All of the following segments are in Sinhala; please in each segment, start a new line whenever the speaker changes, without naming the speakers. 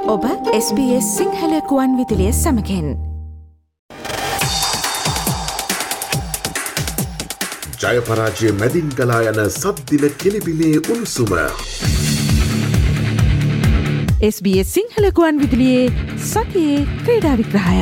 ඔබ SBS සිංහල කුවන් විදුලිය සමගින්
ජය පරාජය මැදින් ගලා යන සද්දින කෙලිබිලේ උණුසුම
SBS සිංහල කුවන් විදුලියේ සතියේ ක්‍රීඩා විග්‍රහය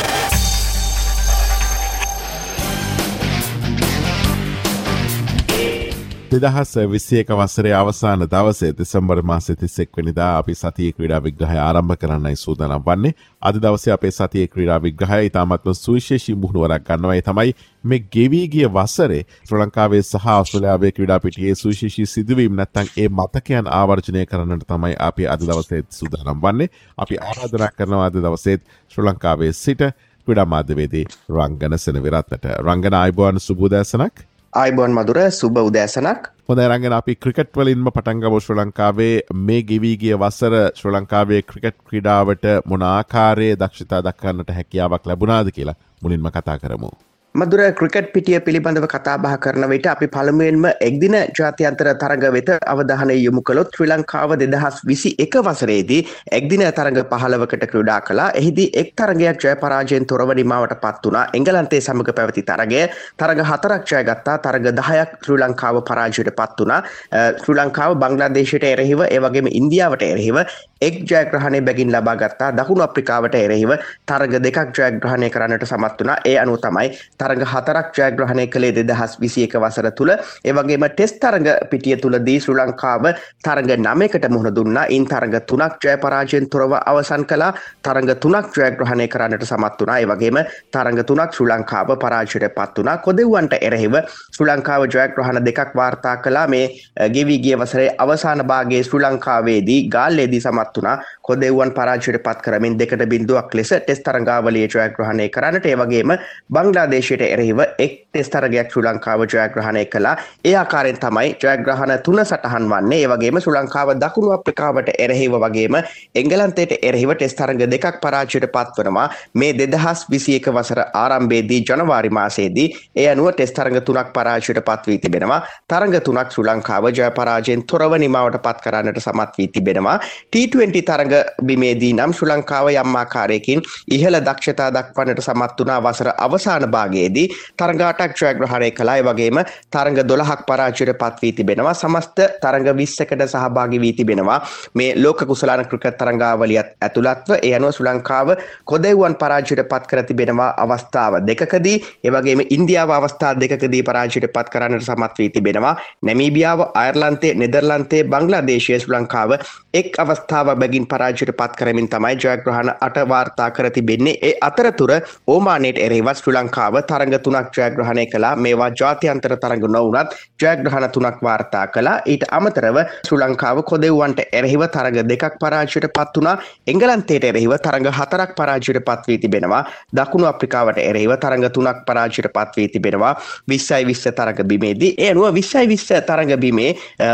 2021 වසරේ අවසාන දවසේ දෙසැම්බර් මාසයේ 31 වෙනිදා අපි සතියේ ක්‍රීඩා විග්‍රහය ආරම්භ කරන්නයි සූදානම් වන්නේ. අද දවසේ අපේ සතියේ ක්‍රීඩා විග්‍රහය ඉතාමත්ම සුවිශේෂී මුහුණුවරක් ගන්නවා. ඒ තමයි මේ ගෙවී ගිය වසරේ ශ්‍රී ලංකාවේ සහ ඕස්ට්‍රේලියාවේ ක්‍රීඩා පිටියේ සුවිශේෂී සිදුවීම් නැත්නම් ඒ මතකයන් ආවර්ජනය කරන්නට තමයි අපි අද දවසේ සූදානම් වන්නේ. අපි ආරාධනා කරනවා අද දවසේ ශ්‍රී ලංකාවේ සිට ක්‍රීඩා මාධ්‍යවේදී රංගන සෙනවිරත්නට. රංගන ආයුබෝවන් සුබ උදෑසනක්.
ආයිබෝන් මధుර සුබ උදෑසනක්.
හොඳයි රංගන අපි ක්‍රිකට් වලින්ම පටන් ගමු. ශ්‍රී ලංකාවේ මේ ගෙවී ගිය වසර ශ්‍රී ලංකාවේ ක්‍රිකට් ක්‍රීඩාවට මොන ආකාරයේ දක්ෂතා දක්වන්නට හැකියාවක් ලැබුණාද කියලා මුලින්ම කතා කරමු.
මధుර ක්‍රිකට් පිටිය පිළිබඳව කතා බහ කරන විට අපි පළමුවෙන්ම එක්දින ජාත්‍යන්තර තරඟ වෙත අවධානය යොමු කළොත් ශ්‍රී ලංකාව 2021 වසරේදී එක්දින තරඟ 15කට ක්‍රීඩා කළා. එහිදී එක් තරඟයක් ජය පරාජයෙන් තොරව නිමාවට පත් වුණා. එංගලන්තයේ සමග පැවති තරඟය තරඟ 4ක් ජයගත්තා. තරඟ 10ක් ශ්‍රී ලංකාව පරාජයට පත් වුණා. ශ්‍රී ලංකාව බංග්ලාදේශයට එරෙහිව ඒ වගේම ඉන්දියාවට එරෙහිව එක් ජයග්‍රහණය බැගින් ලබා ගත්තා. දකුණු අප්‍රිකාවට එරෙහිව තරඟ 2ක් ජයග්‍රහණය කරන්නට සමත් වුණා. ඒ අනුව තමයි තරඟ 4ක් ජයග්‍රහණය කළේ 2021 වසර තුල. ඒ වගේම ටෙස්ට් තරඟ පිටිය තුලදී ශ්‍රී ලංකාව තරඟ 9කට මුහුණ දුන්නා. ඉන් තරඟ 3ක් ජය පරාජයෙන් තොරව අවසන් කළා. තරඟ 3ක් ජයග්‍රහණය කරන්නට සමත් වුණා. ඒ වගේම තරඟ 3ක් ශ්‍රී ලංකාව පරාජයට පත් වුණා. කොදෙව්වන්ට එරෙහිව ශ්‍රී ලංකාව ජයග්‍රහණ 2ක් වාර්තා කළා. මේ ගෙවී ගිය වසරේ අවසාන භාගයේ ශ්‍රී ලංකාවේදී ගාල්ලේදී සමත් වුණා. කොදෙව්වන් පරාජයට පත් කරමින් 2-0ක් ලෙස ටෙස්ට් තරඟාවලිය ජයග්‍රහණය කරන්නට. ඒ වගේම බංග්ලාදේශයට එරෙහිව එක් ටෙස්ට් තරගයක් ශ්‍රී ලංකාව ජයග්‍රහණය කළා. ඒ ආකාරයෙන් තමයි ජයග්‍රහණ 3 සටහන් වන්නේ. ඒ වගේම ශ්‍රී ලංකාව දකුණු අප්‍රිකාවට එරෙහිව වගේම එංගලන්තයට එරෙහිව ටෙස්ට් තරග 2ක් පරාජයට පත් වෙනවා. මේ 2021 වසර ආරම්භයේදී ජනවාරි මාසයේදී ඒ අනුව ටෙස්ට් තරග 3ක් පරාජයට පත් වී තිබෙනවා. තරග 3ක් ශ්‍රී ලංකාව ජය පරාජයෙන් තොරව නිමාවට පත් කරන්නට සමත් වී තිබෙනවා. T20 තරග බිමේදී නම් ශ්‍රී ලංකාව යම් ආකාරයකින් ඉහළ දක්ෂතා දක්වන්නට සමත් වුණා. වසර අවසාන භාගයේදී තරඟ 8ක් ජයග්‍රහණය කළා. ඒ වගේම තරඟ 12ක් පරාජයට පත් වී තිබෙනවා. සමස්ත තරඟ 20කට සහභාගී වී තිබෙනවා. මේ ලෝක කුසලාන ක්‍රිකට් තරඟාවලියත් ඇතුළත්ව. ඒ අනුව ශ්‍රී ලංකාව කොදෙව්වන් පරාජයට පත් කර තිබෙනවා අවස්ථාව 2කදී. ඒ වගේම ඉන්දියාව අවස්ථා 2කදී පරාජයට පත් කරන්නට සමත් වී තිබෙනවා. නැමීබියාව, අයර්ලන්තය, නෙදර්ලන්තය, බංග්ලාදේශය ශ්‍රී ලංකාව එක් අවස්ථාවක් බැගින් පරාජයට පත් කරමින් තමයි ජයග්‍රහණ 8 වාර්තා කර තිබෙන්නේ. ඒ අතරතුර ඕමානයට එරෙහිව ශ්‍රී ලංකාව තරඟ 3ක් ජයග්‍රහණය කළා. මේවා ජාත්‍යන්තර තරඟ නොවුනත් ජයග්‍රහණ 3ක් වාර්තා කළා. ඊට අමතරව ශ්‍රී ලංකාව කොදෙව්වන්ට එරෙහිව තරඟ 2ක් පරාජයට පත් වුණා. එංගලන්තයට එරෙහිව තරඟ 4ක් පරාජයට පත් වී තිබෙනවා. දකුණු අප්‍රිකාවට එරෙහිව තරඟ 3ක් පරාජයට පත් වී තිබෙනවා 20-20 තරඟ බිමේදී. ඒ අනුව 20-20 තරඟ බිමේ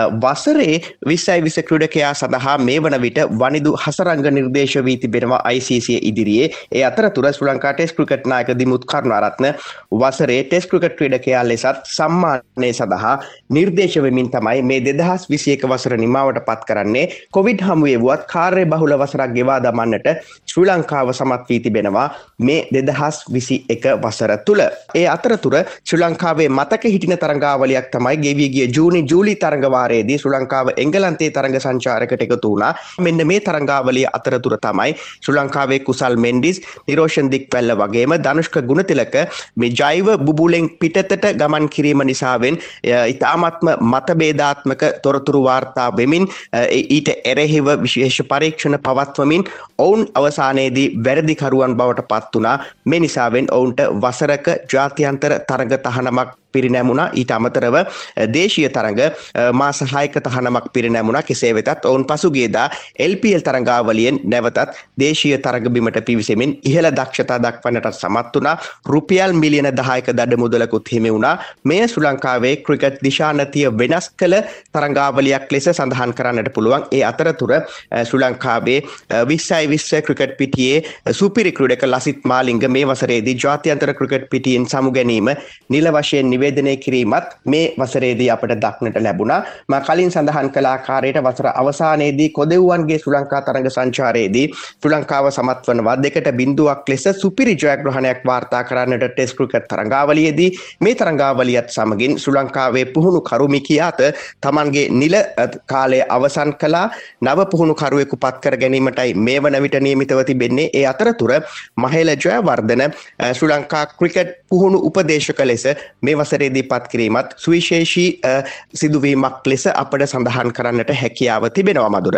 වසරේ 20-20 ක්‍රීඩකයා සඳහා මේ වන විට වනිදු හසරංග නිර්දේශ වී තිබෙනවා ICC ඉදිරියේ. ඒ අතරතුර ශ්‍රී ලංකා ටෙස්ට් ක්‍රිකට් නායක දිමුත් කරුණාරත්න වසරේ ටෙස්ට් ක්‍රිකට් ක්‍රීඩකයා ලෙසත් සම්මානය සඳහා නිර්දේශ වෙමින් තමයි මේ 2021 වසර නිමාවට පත් කරන්නේ. කොවිඩ් හමුවේ වුවත් කාර්ය බහුල වසරක් ගෙවා දමන්නට ශ්‍රී ලංකාව සමත් වී තිබෙනවා මේ 2021 වසර තුල. ඒ අතරතුර ශ්‍රී ලංකාවේ මතක හිටින තරඟාවලියක් තමයි ගෙවී ගිය ජූලි තරඟ වාරයේදී ශ්‍රී ලංකාව එංගලන්තයේ තරඟ සංචාරකට එකතු වුණා. මෙන්න මේ තරඟාවලිය අතරතුර තමයි ශ්‍රී ලංකාවේ කුසල් මෙන්ඩිස්, නිරෝෂන් දික්වැල්ල වගේම ධනුෂ්ක ගුණතිලක මේ ජෛව බුබුලෙන් පිටතට ගමන් කිරීම නිසාවෙන් ඉතාමත්ම මතභේදාත්මක තොරතුරු වාර්තා වෙමින් ඊට එරෙහිව විශේෂ පරීක්ෂණ පවත්වමින් ඔවුන් අවසානයේදී වැරදිකරුවන් බවට පත් වුණා. මේ නිසාවෙන් ඔවුන්ට වසරක ජාත්‍යන්තර තරඟ තහනමක් පිරිනැමුණා. ඊට අමතරව දේශීය තරඟ මාස 6ක තහනමක් පිරිනැමුණා. කෙසේ වෙතත් ඔවුන් පසුගියදා LPL තරඟාවලියෙන් නැවතත් දේශීය තරඟ බිමට පිවිසෙමින් ඉහළ දක්ෂතා දක්වන්නට සමත් වුණා. රුපියල් මිලියන 10ක දඩ මුදලකුත් හිමි වුණා. මේ ශ්‍රී ලංකාවේ ක්‍රිකට් දිශානතිය වෙනස් කළ තරඟාවලියක් ලෙස සඳහන් කරන්නට පුළුවන්. ඒ අතරතුර ශ්‍රී ලංකාවේ 20-20 ක්‍රිකට් පිටියේ සුපිරි ක්‍රීඩක ලසිත් මාලිංග මේ වසරේදී ජාත්‍යන්තර ක්‍රිකට් පිටියෙන් සමු ගැනීම නිල වශයෙන් නිවේදනය කිරීමත් මේ වසරේදී අපට දක්නට ලැබුණා. මා කලින් සඳහන් කළ ආකාරයට වසර අවසානයේදී කොදෙව්වන්ගේ ශ්‍රී ලංකා තරඟ සංචාරයේදී ශ්‍රී ලංකාව සමත් වනවා 2-0 ලෙස සුපිරි ජයග්‍රහණයක් වාර්තා කරන්නට ටෙස්ට් ක්‍රිකට් තරඟාවලියේදී මේ තරඟාවලියත් සමගින් ශ්‍රී ලංකාවේ පුහුණු කරු මිකියාත තමන්ගේ නිල කාලය අවසන් කළා. නව පුහුණු කරුවෙකු පත් කර ගැනීමටයි මේ වන විට නියමිතව තිබෙන්නේ. ඒ අතරතුර මහේල ජයවර්ධන ශ්‍රී ලංකා ක්‍රිකට් පුහුණු උපදේශක ලෙස මේ වසරේදී පත් කිරීමත් සුවිශේෂී සිදුවීමක් ලෙස අපට සඳහන් කරන්නට හැකියාව තිබෙනවා මధుර.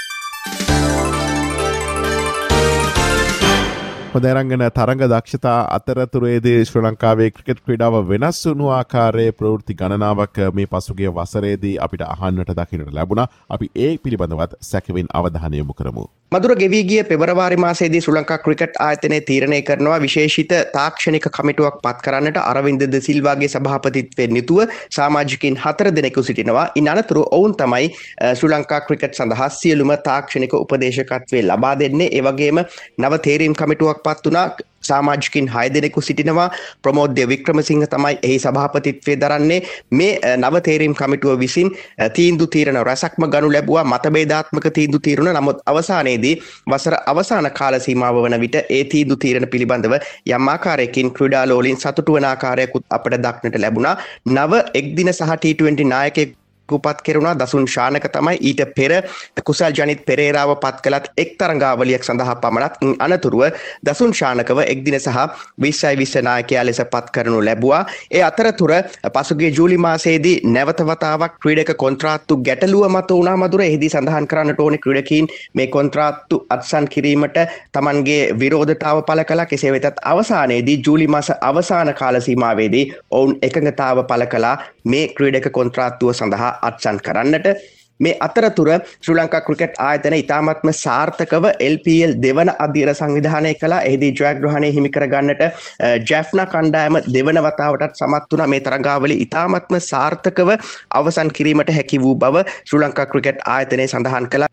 හොඳරංගන තරඟ දක්ෂතා අතරතුරේදී ශ්‍රී ලංකාවේ ක්‍රිකට් ක්‍රීඩාව වෙනස් වුණු ආකාරයේ ප්‍රවෘත්ති ගණනාවක් මේ පසුගිය වසරේදී අපිට අහන්නට දකින්නට ලැබුණා. අපි ඒ පිළිබඳවත් සැකෙමින් අවධානය යොමු කරමු.
මధుර ගෙවී ගිය පෙබරවාරි මාසයේදී ශ්‍රී ලංකා ක්‍රිකට් ආයතනය තීරණය කරනවා විශේෂිත තාක්ෂණික කමිටුවක් පත් කරන්නට. අරවින්ද ද සිල්වාගේ සභාපතිත්වයෙන් යුතුව සමාජිකින් 4 දෙනෙකු සිටිනවා. ඉන් අනතුරු ඔවුන් තමයි ශ්‍රී ලංකා ක්‍රිකට් සඳහා සියලුම තාක්ෂණික උපදේශකත්වය ලබා දෙන්නේ. ඒ වගේම නව තේරීම් කමිටුවක් පත් වුණා. සමාජිකින් 6 දෙනෙකු සිටිනවා. ප්‍රමෝද්‍ය වික්‍රමසිංහ තමයි එහි සභාපතිත්වය දරන්නේ. මේ නව තේරීම් කමිටුව විසින් තීන්දුව තීරණ රැසක්ම ගනු ලැබුවා. මතභේදාත්මක තීන්දුව තීරණ. නමුත් අවසානයේදී වසර අවසාන කාල සීමාව වන විට ඒ තීන්දුව තීරණ පිළිබඳව යම් ආකාරයකින් ක්‍රීඩා ලෝලීන් සතුටු වන ආකාරයකුත් අපට දක්නට ලැබුණා. නව එක්දින සහ T20 නායකයෙක් පත් කෙරුණා. දසුන් ශානක තමයි ඊට පෙර කුසල් ජනිත් පෙරේරාව පත් කළත් එක් තරඟාවලියක් සඳහා පමණක්. අනතුරුව දසුන් ශානකව එක්දින සහ 20 නායකයා ලෙස පත් කරනු ලැබුවා. ඒ අතරතුර පසුගිය ජූලි මාසයේදී නැවත වතාවක් ක්‍රීඩක කොන්ත්‍රාත්තු ගැටලුව මත වුණා මధుර. එහිදී සඳහන් කරන්නට ඕනේ ක්‍රීඩකීන් මේ කොන්ත්‍රාත්තු අත්සන් කිරීමට තමන්ගේ විරෝධතාව පළ කළා. කෙසේ වෙතත් අවසානයේදී ජූලි මාස අවසාන කාල සීමාවේදී ඔවුන් එකඟතාව පළ කළා මේ ක්‍රීඩක කොන්ත්‍රාත්තුව සඳහා අත්සන් කරන්නට. මේ අතරතුර ශ්‍රී ලංකා ක්‍රිකට් ආයතන ඉතාමත්ම සාර්ථකව LPL දෙවන අධීර සංවිධානය කළා. එහිදී ජයග්‍රහණය හිමි කර ගන්නට ජැෆ්නා කණ්ඩායම දෙවන වතාවටත් සමත් වුණා. මේ තරඟාවලිය ඉතාමත්ම සාර්ථකව අවසන් කිරීමට හැකි වූ බව ශ්‍රී ලංකා ක්‍රිකට් ආයතනය සඳහන් කළා.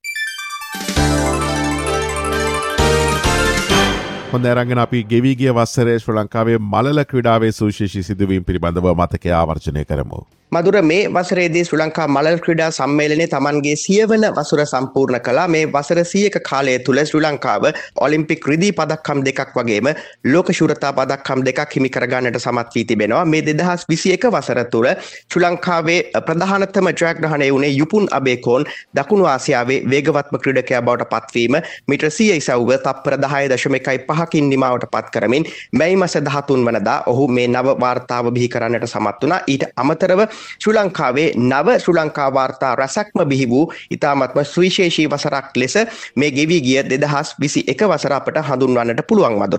හොඳ අරගෙන අපි ගෙවී ගිය වසරේ ශ්‍රී ලංකාවේ මලල ක්‍රීඩාවේ සුවිශේෂී සිදුවීම් පිළිබඳව මතකය ආවර්ජනය කරමු.
මధుර මේ වසරේදී ශ්‍රී ලංකා මලල් ක්‍රීඩා සම්මේලනයේ තමන්ගේ 100 වන වසර සම්පූර්ණ කළා. මේ වසර 100ක කාලය තුල ශ්‍රී ලංකාව ඔලිම්පික් රිදී පදක්කම් 2ක් වගේම ලෝක ශූරතා පදක්කම් 2ක් හිමි කර ගන්නට සමත් වී තිබෙනවා. මේ 2021 වසර තුල ශ්‍රී ලංකාවේ ප්‍රධානතම ජයග්‍රහණය වුණේ යුපුන් අබේකෝන් දකුණු ආසියාවේ වේගවත්ම ක්‍රීඩකයා බවට පත්වීම. මීටර 100 ඉසව්ව තප්පර 10.5කින් නිමාවට පත් කරමින් මැයි මාස 13 වනදා ඔහු මේ නව වාර්තාව බිහි කරන්නට සමත් වුණා. ඊට අමතරව ශ්‍රී ලංකාවේ නව ශ්‍රී ලංකා වාර්තා රැසක්ම බිහි වූ ඉතාමත්ම සුවිශේෂී වසරක් ලෙස මේ ගෙවී ගිය 2021 වසර අපට හඳුන්වන්නට පුළුවන් මధుර.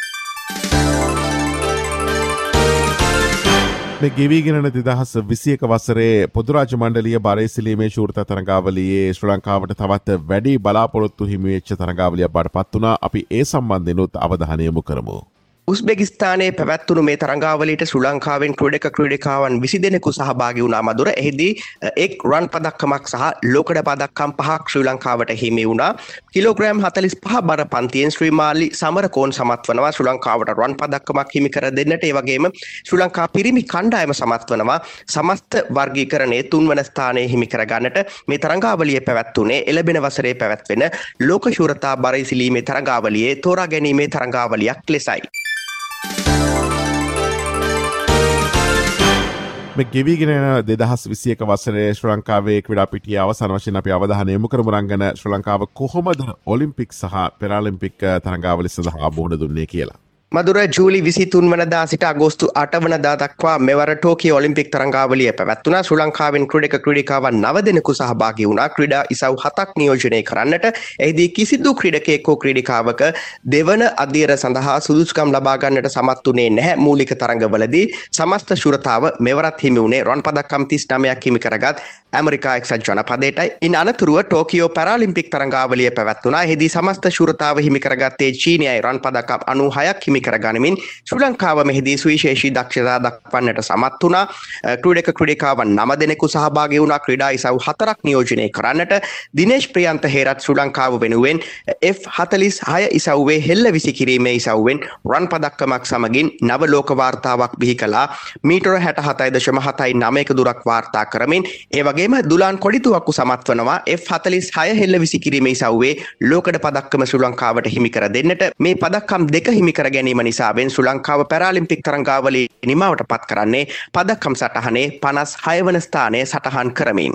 මේ ගෙවීගෙන 2021 වසරේ පොදුරාජ මණ්ඩලීය බරේසිලීමේ ශූරතා තරඟාවලියේ ශ්‍රී ලංකාවට තවත් වැඩි බලාපොරොත්තු හිමි වෙච්ච තරඟාවලියක් බවට පත් වුණා. අපි ඒ සම්බන්ධෙනුත් අවධානය යොමු කරමු.
උස්බෙකිස්තානයේ පැවැත්වුණු මේ තරඟාවලියට ශ්‍රී ලංකාවෙන් ක්‍රීඩකාවන් 20 දෙනෙකු සහභාගී වුණා මధుර. එහිදී එක් රන් පදක්කමක් සහ ලෝකඩ පදක්කම් 5ක් ශ්‍රී ලංකාවට හිමි වුණා. කිලෝග්‍රෑම් 45 බර පන්තියෙන් ශ්‍රී මාලි සමරකෝන් සමත් වනවා ශ්‍රී ලංකාවට රන් පදක්කමක් හිමි කර දෙන්නට. ඒ වගේම ශ්‍රී ලංකා පිරිමි කණ්ඩායම සමත් වනවා සමස්ත වර්ගීකරණයේ 3 වන ස්ථානයේ හිමි කර ගන්නට. මේ තරඟාවලිය පැවැත්වුණේ එළඹෙන වසරේ පැවැත්වෙන ලෝක ශූරතා බරේසිලීමේ තරඟාවලියේ තෝරා ගැනීමේ තරඟාවලියක් ලෙසයි.
මේ ගෙවිගෙන 2021 වසරේ ශ්‍රී ලංකාවේ ක්‍රීඩා පිටිය අවසන් වශයෙන් අපි අවධානය යොමු කරමු රංගන ශ්‍රී ලංකාව කොහොමද ඔලිම්පික් සහ පැරාලිම්පික් තරඟාවලි සඳහා මුහුණ දුන්නේ කියලා.
මధుර ජූලි 23 වනදා සිට අගෝස්තු 8 වනදා දක්වා මෙවර ටෝකියෝ ඔලිම්පික් තරඟාවලිය පැවැත්වුණා. ශ්‍රී ලංකාවෙන් ක්‍රීඩකාවන් 9 දෙනෙකු සහභාගී වුණා. ක්‍රීඩා ඉසව් 7ක් නියෝජනය කරන්නට. එහිදී කිසිදු ක්‍රීඩකයෙක් හෝ ක්‍රීඩිකාවක දෙවන අධීර සඳහා සුදුසුකම් ලබා ගන්නට සමත් වුණේ නැහැ. මූලික තරඟවලදී සමස්ත ශූරතාව මෙවරත් හිමි වුණේ රන් පදක්කම් 39ක් හිමි කරගත් ඇමරිකා එක්සත් ජනපදයටයි. ඉන් අනතුරුව ටෝකියෝ පැරාලිම්පික් තරඟාවලිය පැවැත්වුණා. එහිදී සමස්ත ශූරතාව හිමි කරගත්තේ චීනයයි රන් පදක්කම් 96ක් හිමි හිමි කරගනිමින් ශ්‍රී ලංකාව මෙහිදී සුවිශේෂී දක්ෂතා දක්වන්නට සමත් වුණා. ක්‍රීඩකාවන් 9 දෙනෙකු සහභාගී වුණා. ක්‍රීඩා ඉසව් 4ක් නියෝජනය කරන්නට. දිනේෂ් ප්‍රියන්ත හේරත් ශ්‍රී ලංකාව වෙනුවෙන් F46 ඉසව්වේ හෙල්ල විසි කිරීමේ ඉසව්වෙන් රන් පදක්කමක් සමගින් නව ලෝක වාර්තාවක් බිහි කළා. මීටර 67.79ක දුරක් වාර්තා කරමින් ඒ වගේම දුලාන් කොඩිතුවක්කු සමත් වනවා F46 හෙල්ල විසි කිරීමේ ඉසව්වේ ලෝකඩ පදක්කම ශ්‍රී ලංකාවට හිමි කර දෙන්නට. මේ පදක්කම් දෙක හිමි කර ගැනීම නිසාවෙන් ශ්‍රී ලංකාව පැරාලිම්පික් තරඟාවලියේ නිමාවට පත් කරන්නේ පදක්කම් සටහනේ 56 වන ස්ථානය සටහන් කරමින්.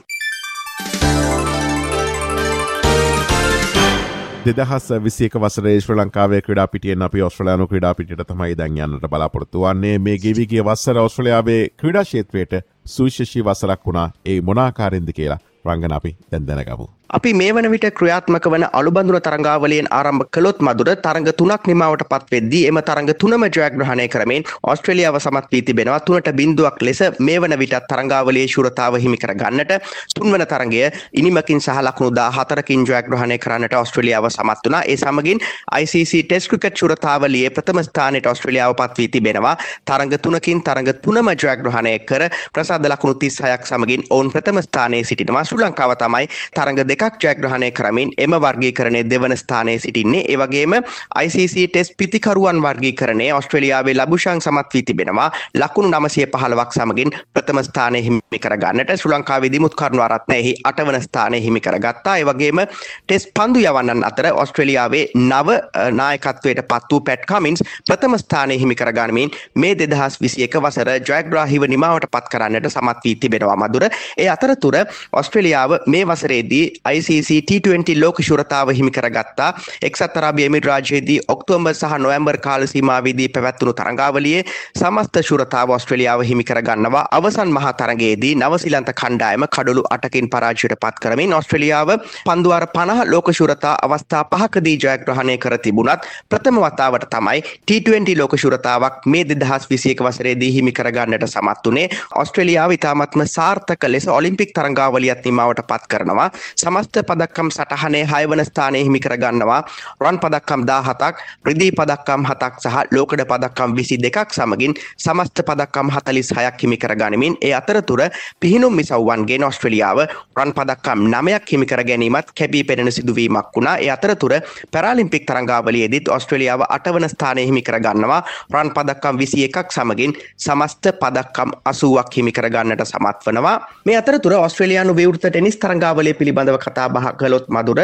2021 වසරේ ශ්‍රී ලංකාවේ ක්‍රීඩා පිටියෙන් අපි ඔස්ට්‍රේලියානු ක්‍රීඩා පිටියට තමයි දැන් යන්නට බලාපොරොත්තු වන්නේ. මේ ගෙවි ගිය වසර ඔස්ට්‍රේලියාවේ ක්‍රීඩා ක්ෂේත්‍රයට සුවිශේෂී වසරක් වුණා. ඒ මොන ආකාරයෙන්ද කියලා රංගන අපි දැන් දැනගමු.
අපි මේ වන විට ක්‍රියාත්මක වන අලුබඳුර තරඟාවලියෙන් ආරම්භ කළොත් මధుර තරඟ 3ක් නිමාවට පත් වෙද්දී එම තරඟ 3ම ජයග්‍රහණය කරමින් ඕස්ට්‍රේලියාව සමත් වී තිබෙනවා. 3-0ක් ලෙස මේ වන විට තරඟාවලියේ ශූරතාව හිමි කර ගන්නට තුන්වන තරඟය ඉනිමකින් සහ ලකුණු 14කින් ජයග්‍රහණය කරන්නට ඕස්ට්‍රේලියාව සමත් වුණා. ඒ සමගින් ICC ටෙස්ට් ක්‍රිකට් ශූරතාවලියේ ප්‍රථම ස්ථානයට ඕස්ට්‍රේලියාව පත් වී තිබෙනවා. තරඟ 3කින් තරඟ 3ම ජයග්‍රහණය කර ප්‍රසාද ලකුණු 36ක් සමගින් ඔවුන් ප්‍රථම ස්ථානයේ සිටිනවා. ශ්‍රී ලංකාව තමයි තරඟ දෙකක් ජයග්‍රහණය කරමින් එම වර්ගීකරණයේ දෙවන ස්ථානයේ සිටින්නේ. ඒ වගේම ICC ටෙස්ට් පිතිකරුවන් වර්ගීකරණයේ ඕස්ට්‍රේලියාවේ ලබුෂාන් සමත් වී තිබෙනවා. ලකුණු 915ක් සමගින් ප්‍රථම ස්ථානය හිමි කර ගන්නට. ශ්‍රී ලංකාවේ දිමුත් කරුණාරත්න එහි 8 වන ස්ථානය හිමි කරගත්තා. ඒ වගේම ටෙස්ට් පන්දු යවන්නන් අතර ඕස්ට්‍රේලියාවේ නව නායකත්වයට පත් වූ පැට් කමින්ස් ප්‍රථම ස්ථානය හිමි කර ගනිමින් මේ 2021 වසර ජයග්‍රාහීව නිමාවට පත් කරන්නට සමත් වී තිබෙනවා මధుර. ඒ අතරතුර ඕස්ට්‍රේලියාව මේ වසරේදී ICC T20 ලෝක ශූරතාව හිමි කරගත්තා. එක්සත් අරාබි එමිරේට් රාජ්‍යයේදී ඔක්තෝබර් සහ නොවැම්බර් කාල සීමාවෙදී පැවැත්වුණු තරඟාවලියේ සමස්ත ශූරතාව ඕස්ට්‍රේලියාව හිමි කරගන්නවා. අවසන් මහා තරඟයේදී නවසීලන්ත කණ්ඩායම කඩලු 8කින් පරාජයට පත් කරමින් ඕස්ට්‍රේලියාව පන්දුවාර 50 ලෝක ශූරතා අවස්ථා 5කදී ජයග්‍රහණය කර තිබුණත් ප්‍රථම වතාවට තමයි T20 ලෝක ශූරතාවක් මේ 2021 වසරේදී හිමි කරගන්නට සමත් වුණේ. ඕස්ට්‍රේලියාව ඉතාමත්ම සාර්ථක ලෙස ඔලිම්පික් තරඟාවලියත් නිමාවට පත් කරනවා. සමස්ත පදක්කම් සටහනේ 6 වන ස්ථානයේ හිමි කර ගන්නවා. රන් පදක්කම් 17ක්, රිදී පදක්කම් 7ක් සහ ලෝකඩ පදක්කම් 22ක් සමගින් සමස්ත පදක්කම් 46ක් හිමි කර ගනිමින් ඒ අතරතුර පිහිනුම් ඉසව්වන්ගෙන් ඕස්ට්‍රේලියාව රන් පදක්කම් 9ක් හිමි කර ගැනීමත් කැපී පෙනෙන සිදුවීමක් වුණා. ඒ අතරතුර පැරාලිම්පික් තරඟාවලියේදීත් ඕස්ට්‍රේලියාව 8 වන ස්ථානයේ හිමි කර ගන්නවා. රන් පදක්කම් 21ක් සමගින් සමස්ත පදක්කම් 80ක් හිමි කර ගන්නට සමත් වෙනවා. මේ අතරතුර ඕස්ට්‍රේලියානු විවෘත ටෙනිස් තරඟාවලිය පිළිබඳව කතා බහ කළොත් මధుර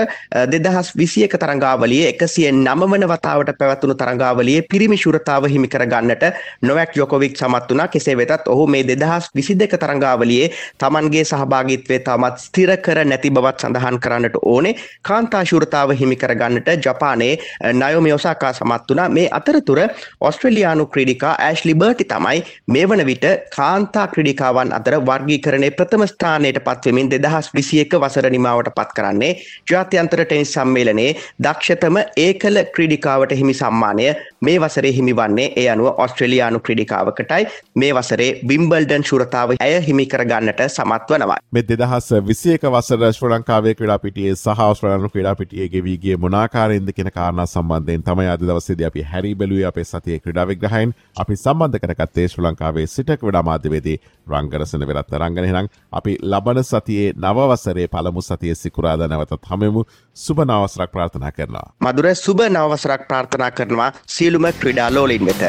2021 තරඟාවලියේ 109 වන වතාවට පැවැත්වුණු තරඟාවලියේ පිරිමි ශූරතාව හිමි කර ගන්නට නොවැක් ජොකොවික් සමත් වුණා. කෙසේ වෙතත් ඔහු මේ 2022 තරඟාවලියේ තමන්ගේ සහභාගීත්වය තවමත් ස්ථිර කර නැති බවත් සඳහන් කරන්නට ඕනේ. කාන්තා ශූරතාව හිමි කර ගන්නට ජපානයේ නයෝමි ඔසාකා සමත් වුණා. මේ අතරතුර ඕස්ට්‍රේලියානු ක්‍රීඩිකා ඇෂ්ලි බර්ටි තමයි මේ වන විට කාන්තා ක්‍රීඩිකාවන් අතර වර්ගීකරණයේ ප්‍රථම ස්ථානයට පත් වෙමින් 2021 වසර නිමාවට පත් කරන්නේ. ජාත්‍යන්තර ටෙනිස් සම්මේලනයේ දක්ෂතම ඒකල ක්‍රීඩිකාවට හිමි සම්මානය මේ වසරේ හිමි වන්නේ. ඒ අනුව ඕස්ට්‍රේලියානු ක්‍රීඩිකාවකටයි මේ වසරේ විම්බල්ඩන් ශූරතාව ඇය හිමි කර ගන්නට සමත් වනවා.
මේ 2021 වසර ශ්‍රී ලංකාවේ ක්‍රීඩා පිටියේ සහ ඕස්ට්‍රේලියානු ක්‍රීඩා පිටියේ ගෙවී ගිය මොන ආකාරයෙන්ද කියන කාරණා සම්බන්ධයෙන් තමයි අද දවසේදී අපි හැරි බැලුවේ අපේ සතියේ ක්‍රීඩා විග්‍රහයෙන්. අපි සම්බන්ධ කරගත්තේ ශ්‍රී ලංකාවේ සිට ක්‍රීඩා මාධ්‍යවේදී රංගරසන වෙරත්න රංගන. එහෙනම් අපි ලබන සතියේ නව වසරේ පළමු සතියේ සිකුරාදා නැවතත් හමුවෙමු. සුබ නව වසරක් ප්‍රාර්ථනා කරනවා.
මధుර සුබ නව වසරක් ප්‍රාර්ථනා කරනවා සියලුම ක්‍රීඩා ලෝලීන් වෙත.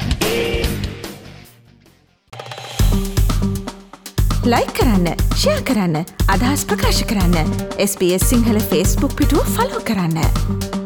ලයික් කරන්න, ෂෙයා කරන්න, අදහස් ප්‍රකාශ කරන්න. SBS සිංහල Facebook පිටුව ෆලෝ කරන්න.